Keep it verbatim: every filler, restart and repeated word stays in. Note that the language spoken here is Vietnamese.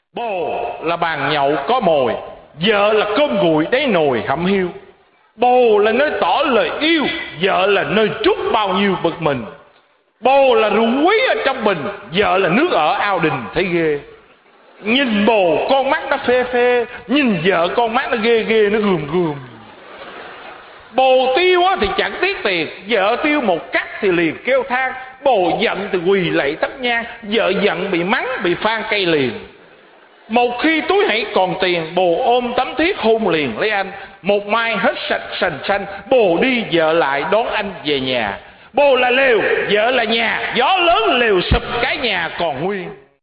Bồ là bàn nhậu có mồi, vợ là cơm nguội đáy nồi hẩm hiu. Bồ là nơi tỏ lời yêu, vợ là nơi trút bao nhiêu bực mình. Bồ là rượu quý ở trong bình, vợ là nước ở ao đình thấy ghê. Nhìn bồ con mắt nó phê phê, nhìn vợ con mắt nó ghê ghê, nó gườm gườm. Bồ tiêu thì chẳng tiếc tiền, vợ tiêu một cắt thì liền kêu than. Bồ giận thì quỳ lạy thắp nhang, vợ giận bị mắng bị phan cây liền. Một khi túi hãy còn tiền, bồ ôm tấm thiếp hôn liền lấy anh. Một mai hết sạch sành xanh, bồ đi vợ lại đón anh về nhà. Bồ là lều, vợ là nhà, gió lớn lều sụp cái nhà còn nguyên.